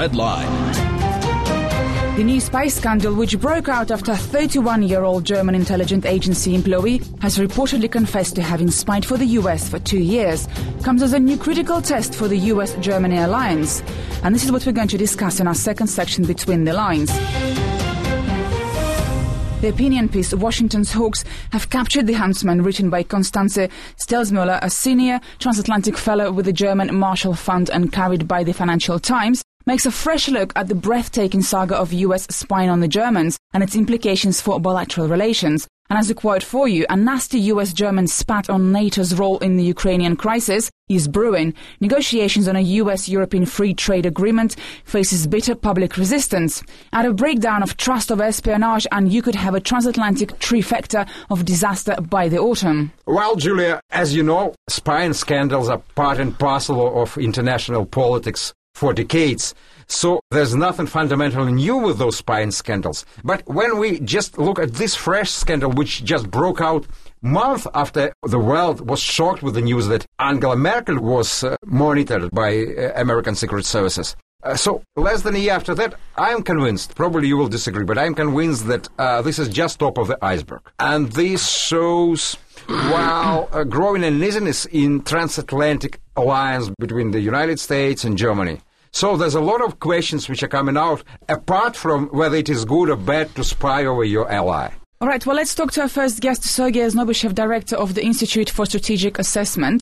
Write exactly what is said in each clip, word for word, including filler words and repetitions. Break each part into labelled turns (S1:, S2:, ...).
S1: Red Line.
S2: The new spy scandal, which broke out after a thirty-one-year-old German intelligence agency employee has reportedly confessed to having spied for the U S for two years, comes as a new critical test for the U S-Germany alliance. And this is what we're going to discuss in our second section, Between the Lines. The opinion piece, Washington's Hawks, have captured the huntsman, written by Constanze Stelzmüller, a senior transatlantic fellow with the German Marshall Fund and carried by the Financial Times, makes a fresh look at the breathtaking saga of U S spying on the Germans and its implications for bilateral relations. And as a quote for you, a nasty U S-German spat on NATO's role in the Ukrainian crisis is brewing. Negotiations on a U S-European free trade agreement faces bitter public resistance. At a breakdown of trust of espionage, and you could have a transatlantic trifecta of disaster by the autumn.
S3: Well, Julia, as you know, spying scandals are part and parcel of international politics for decades. So there's nothing fundamentally new with those spying scandals. But when we just look at this fresh scandal, which just broke out month after the world was shocked with the news that Angela Merkel was uh, monitored by uh, American Secret Services. Uh, so less than a year after that, I'm convinced, probably you will disagree, but I'm convinced that uh, this is just top of the iceberg. And this shows, well, a growing uneasiness in transatlantic alliance between the United States and Germany. So there's a lot of questions which are coming out, apart from whether it is good or bad to spy over your ally.
S2: All right, well, let's talk to our first guest, Sergei Znobyshev, director of the Institute for Strategic Assessment.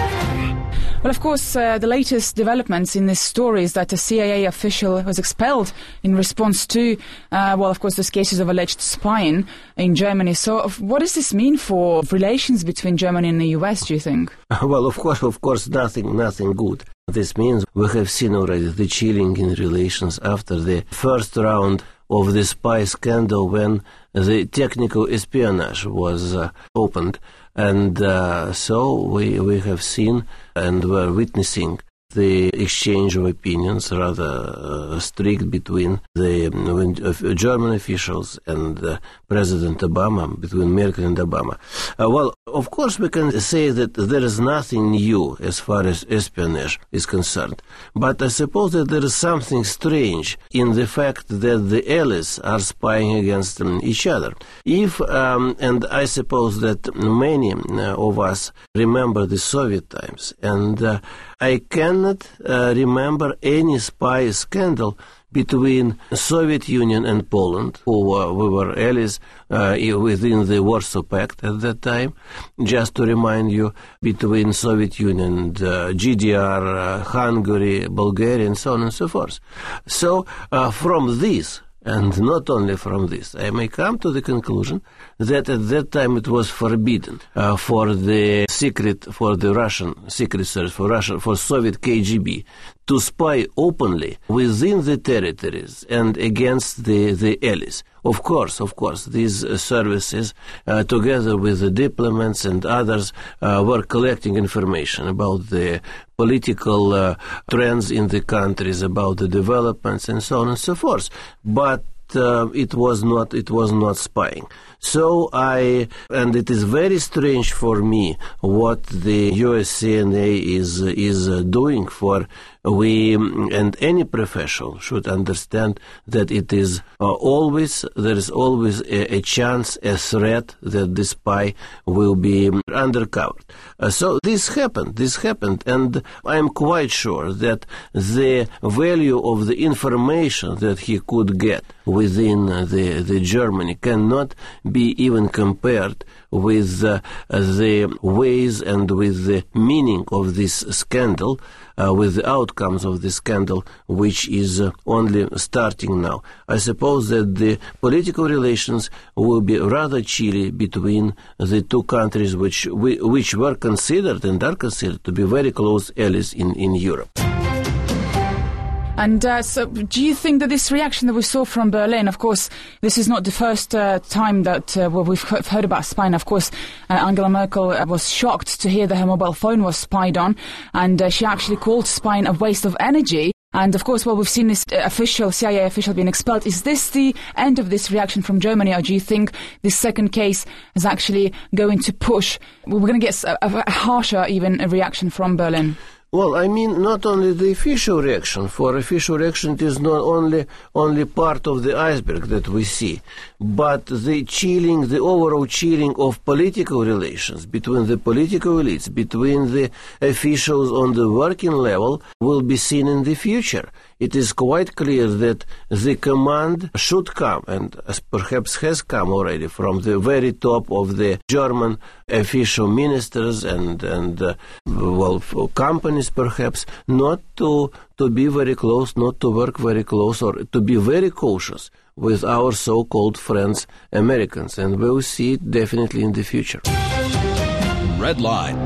S2: Well, of course, uh, the latest developments in this story is that a C I A official was expelled in response to, uh, well, of course, those cases of alleged spying in Germany. So uh, what does this mean for relations between Germany and the U S, do you think?
S4: Well, of course, of course, nothing, nothing good. This means we have seen already the chilling in relations after the first round of the spy scandal when the technical espionage was uh, opened. And uh, so we we have seen and were witnessing the exchange of opinions, rather uh, strict, between the uh, German officials and uh, President Obama, between Merkel and Obama. Uh, well, of course, we can say that there is nothing new as far as espionage is concerned. But I suppose that there is something strange in the fact that the allies are spying against um, each other. If, um, and I suppose that many uh, of us remember the Soviet times, and uh, I cannot uh, remember any spy scandal between Soviet Union and Poland, who uh, we were allies uh, within the Warsaw Pact at that time. Just to remind you, between Soviet Union and uh, G D R, uh, Hungary, Bulgaria, and so on and so forth. So uh, from this, and not only from this, I may come to the conclusion that at that time it was forbidden uh, for the secret, for the Russian secret service, for Russia, for Soviet K G B, to spy openly within the territories and against the, the allies. Of course, of course, these uh, services, uh, together with the diplomats and others, uh, were collecting information about the political uh, trends in the countries, about the developments, and so on and so forth. But uh, it was not, it was not spying. So I, and it is very strange for me what the U S C N A is is uh, doing. For we and any professional should understand that it is uh, always there is always a, a chance, a threat that the spy will be undercovered. Uh, so this happened. This happened, and I am quite sure that the value of the information that he could get within uh, the the Germany cannot be even compared with uh, the ways and with the meaning of this scandal, uh, with the outcomes of this scandal, which is uh, only starting now. I suppose that the political relations will be rather chilly between the two countries which we, which were considered and are considered to be very close allies in, in Europe.
S2: And uh, so do you think that this reaction that we saw from Berlin, of course, this is not the first uh, time that uh, we've heard about spying. Of course, uh, Angela Merkel uh, was shocked to hear that her mobile phone was spied on, and uh, she actually called spying a waste of energy. And, of course, well, we've seen this official, C I A official being expelled. Is this the end of this reaction from Germany, or do you think this second case is actually going to push, we're going to get a, a harsher even a reaction from Berlin?
S4: Well, I mean, not only the official reaction. For official reaction, it is not only only part of the iceberg that we see, but the chilling, the overall chilling of political relations between the political elites, between the officials on the working level, will be seen in the future. It is quite clear that the command should come, and perhaps has come already, from the very top of the German official ministers and, and uh, well, companies perhaps, not to, to be very close, not to work very close, or to be very cautious with our so-called friends, Americans. And we'll see it definitely in the future.
S1: Red Line.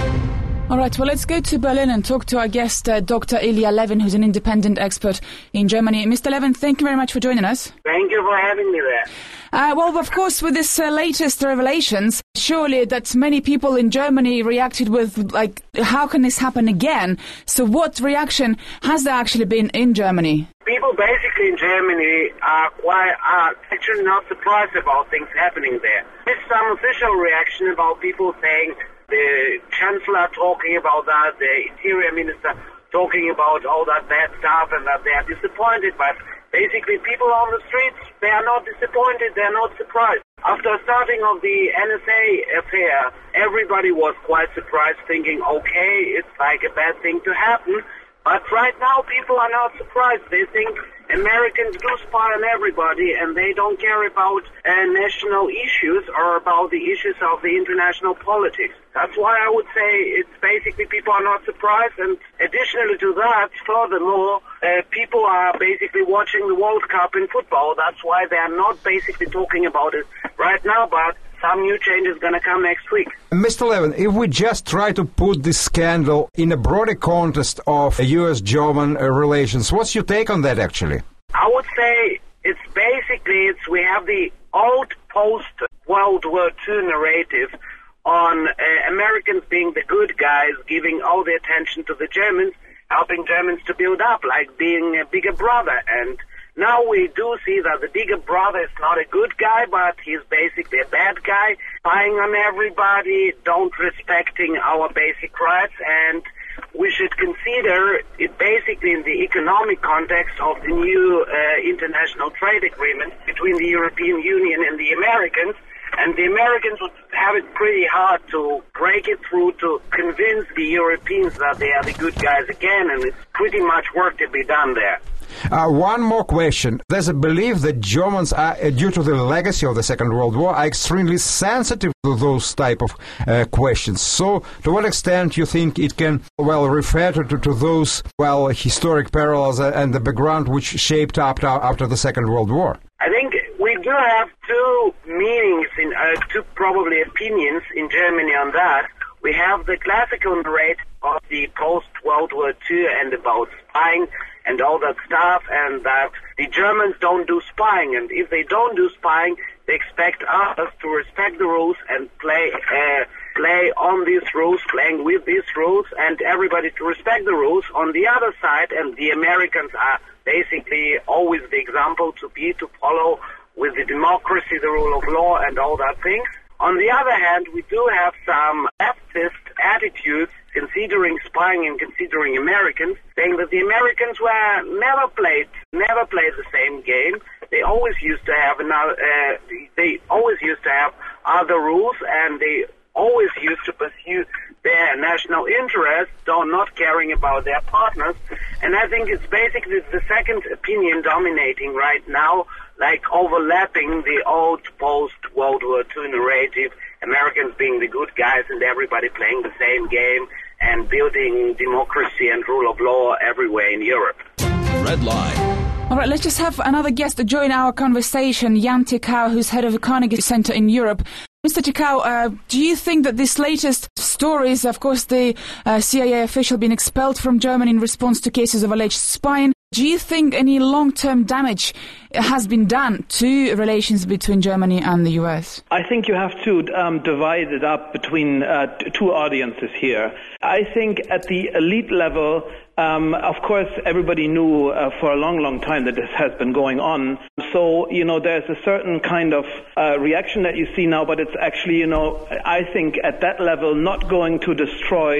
S2: All right, well, let's go to Berlin and talk to our guest, uh, Doctor Ilya Levin, who's an independent expert in Germany. Mister Levin, thank you very much for joining us.
S5: Thank you for having me there.
S2: Uh, well, of course, with this uh, latest revelations, surely that many people in Germany reacted with, like, how can this happen again? So what reaction has there actually been in Germany?
S5: People basically in Germany are quite are actually not surprised about things happening there. There's some official reaction about people saying, the Chancellor talking about that, the Interior Minister talking about all that bad stuff and that they are disappointed, but basically people on the streets, they are not disappointed, they are not surprised. After starting of the N S A affair, everybody was quite surprised, thinking, okay, it's like a bad thing to happen, but right now people are not surprised. They think Americans do spy on everybody and they don't care about uh, national issues or about the issues of the international politics. That's why I would say it's basically people are not surprised, and additionally to that, furthermore, uh, people are basically watching the World Cup in football. That's why they are not basically talking about it right now, but some new change is going to come next week.
S3: Mister Levin, if we just try to put this scandal in a broader context of U S German uh, relations, what's your take on that, actually?
S5: I would say it's basically, it's we have the old post-World War Two narrative on uh, Americans being the good guys, giving all the attention to the Germans, helping Germans to build up, like being a bigger brother. And now we do see that the bigger brother is not a good guy, but he's basically a bad guy, spying on everybody, don't respecting our basic rights, and we should consider it basically in the economic context of the new uh, international trade agreement between the European Union and the Americans. And the Americans would have it pretty hard to break it through to convince the Europeans that they are the good guys again, and it's pretty much work to be done there.
S3: Uh, one more question. There's a belief that Germans, are, uh, due to the legacy of the Second World War, are extremely sensitive to those type of uh, questions. So, to what extent you think it can, well, refer to, to, to those, well, historic parallels and the background which shaped up after the Second World War?
S5: I think we do have two meanings, in uh, two probably opinions in Germany on that. We have the classical narrative of the post-World War Two and about spying and all that stuff, and that the Germans don't do spying, and if they don't do spying, they expect us to respect the rules and play uh, play on these rules, playing with these rules, and everybody to respect the rules. On the other side, and the Americans are basically always the example to be, to follow with the democracy, the rule of law, and all that things. On the other hand, we do have some leftist attitudes considering spying and considering Americans, saying that the Americans were never played, never played the same game. They always used to have another, uh, they always used to have other rules, and they always used to pursue their national interests, though not caring about their partners. And I think it's basically the second opinion dominating right now, like overlapping the old post-World War Two narrative, Americans being the good guys and everybody playing the same game and building democracy and rule of law everywhere in Europe.
S1: Red Line.
S2: All right, let's just have another guest to join our conversation, Jan Tikau, who's head of the Carnegie Center in Europe. Mister Tikau, uh, do you think that this latest stories, of course, the uh, C I A official being expelled from Germany in response to cases of alleged spying, do you think any long-term damage has been done to relations between Germany and the U S?
S6: I think you have to um, divide it up between uh, t- two audiences here. I think at the elite level, Um, of course, everybody knew uh, for a long, long time that this has been going on. So, you know, there's a certain kind of uh, reaction that you see now, but it's actually, you know, I think at that level not going to destroy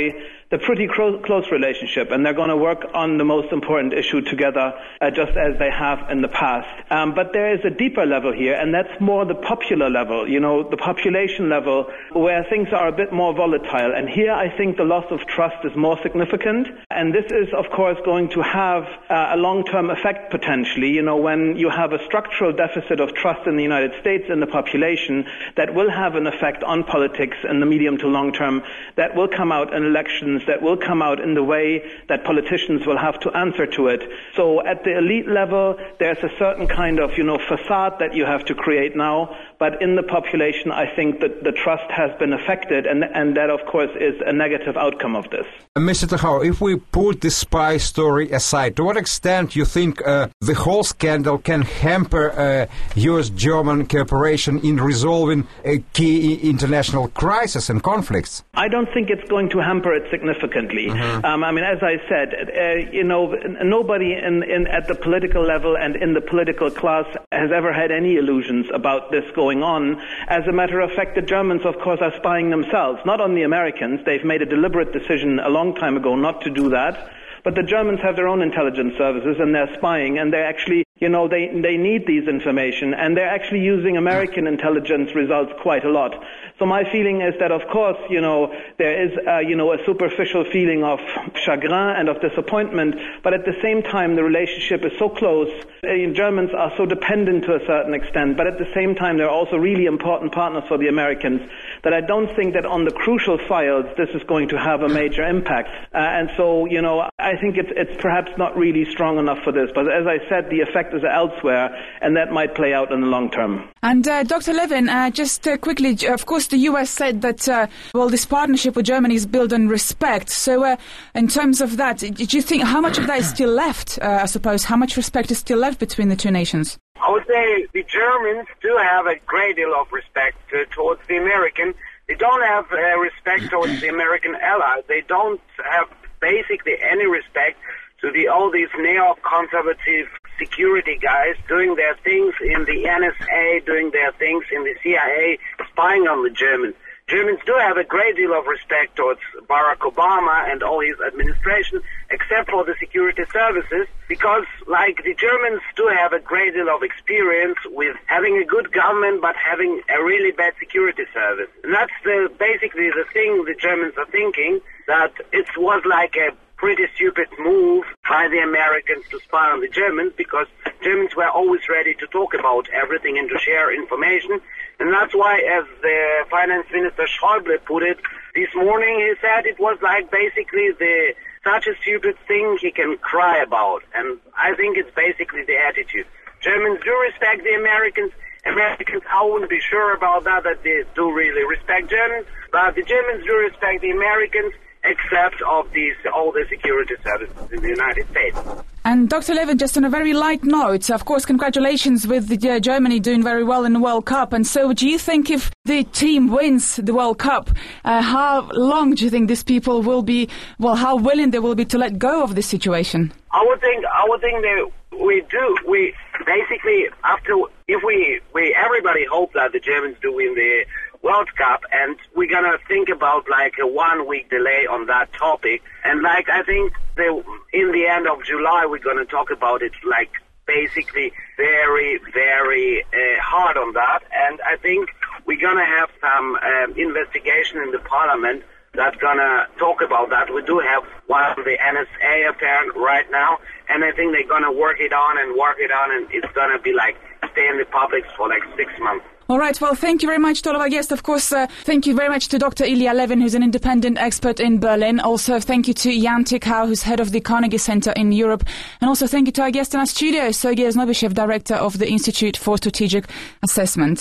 S6: the pretty close, close relationship, and they're going to work on the most important issue together, uh, just as they have in the past. Um, but there is a deeper level here, and that's more the popular level, you know, the population level, where things are a bit more volatile. And here I think the loss of trust is more significant, and this is, of course, going to have uh, a long-term effect potentially. You know, when you have a structural deficit of trust in the United States in the population, that will have an effect on politics in the medium to long term, that will come out in elections, that will come out in the way that politicians will have to answer to it. So at the elite level, there's a certain kind of, you know, facade that you have to create now, but in the population, I think that the trust has been affected, and, and that, of course, is a negative outcome of this.
S3: Mister Terhauer, if we put the spy story aside, to what extent you think uh, the whole scandal can hamper uh, U S-German cooperation in resolving a key international crisis and conflicts?
S6: I don't think it's going to hamper it significantly. Mm-hmm. Um, I mean, as I said, uh, you know, nobody in, in, at the political level and in the political class has ever had any illusions about this going on. As a matter of fact, the Germans, of course, are spying themselves, not on the Americans. They've made a deliberate decision a long time ago not to do that. But the Germans have their own intelligence services, and they're spying, and they're actually, you know, they, they need these information, and they're actually using American intelligence results quite a lot. So my feeling is that, of course, you know, there is, uh, you know, a superficial feeling of chagrin and of disappointment, but at the same time, the relationship is so close. Uh, Germans are so dependent to a certain extent, but at the same time, they're also really important partners for the Americans, that I don't think that on the crucial files, this is going to have a major impact. Uh, and so, you know, I think it's, it's perhaps not really strong enough for this, but as I said, the effect is elsewhere, and that might play out in the long term.
S2: And uh, Doctor Levin, uh, just uh, quickly, of course, the U S said that, uh, well, this partnership with Germany is built on respect. So uh, in terms of that, did you think how much of that is still left, uh, I suppose? How much respect is still left between the two nations?
S5: I would say the Germans do have a great deal of respect uh, towards the American. They don't have uh, respect towards the American allies. They don't have basically any respect to the all these neo-conservative security guys doing their things in the N S A, doing their things in the C I A, spying on the Germans. Germans do have a great deal of respect towards Barack Obama and all his administration, except for the security services, because, like, the Germans do have a great deal of experience with having a good government but having a really bad security service. And that's the, basically the thing the Germans are thinking, that it was like a pretty stupid move by the Americans to spy on the Germans, because Germans were always ready to talk about everything and to share information. And that's why, as the finance minister Schäuble put it this morning, he said it was like basically the such a stupid thing he can cry about. And I think it's basically the attitude. Germans do respect the Americans. Americans, I wouldn't be sure about that, that they do really respect Germans. But the Germans do respect the Americans, except of these all the security services in the United States.
S2: And Doctor Levin, just on a very light note, of course, congratulations with the, uh, Germany doing very well in the World Cup. And so do you think if the team wins the World Cup, uh, how long do you think these people will be, well, how willing they will be to let go of this situation?
S5: I would think, I would think that we do. We basically, after, if we, we, everybody hope that the Germans do win the World Cup, and we're gonna think about like a one week delay on that topic. And like, I think the, in the end of July, we're gonna talk about it like basically very, very uh, hard on that. And I think we're gonna have some um, investigation in the parliament that's gonna talk about that. We do have one of the N S A apparent right now, and I think they're gonna work it on and work it on, and it's gonna be like stay in the public for like six months.
S2: All right, well, thank you very much to all of our guests. Of course, uh, thank you very much to Doctor Ilya Levin, who's an independent expert in Berlin. Also, thank you to Jan Tichau, who's head of the Carnegie Center in Europe. And also thank you to our guest in our studio, Sergei Znobyshev, director of the Institute for Strategic Assessment.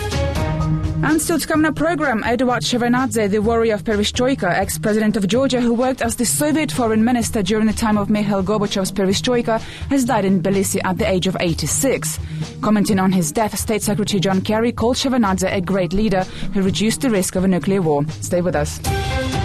S2: And still to come in our program, Eduard Shevardnadze, the warrior of Perestroika, ex-president of Georgia who worked as the Soviet foreign minister during the time of Mikhail Gorbachev's Perestroika, has died in Tbilisi at the age of eighty-six. Commenting on his death, State Secretary John Kerry called Shevardnadze a great leader who reduced the risk of a nuclear war. Stay with us.